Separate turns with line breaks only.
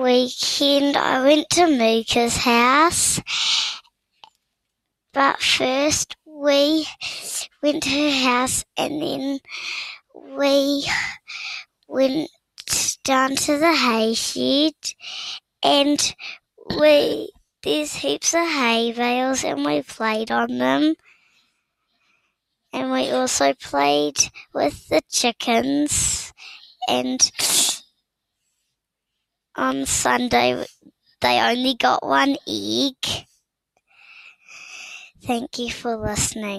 weekend I went to Mooka's house, but first we went to her house and then we went down to the hay shed and there's heaps of hay bales and we played on them. And we also played with the chickens, and on Sunday they only got one egg. Thank you for listening.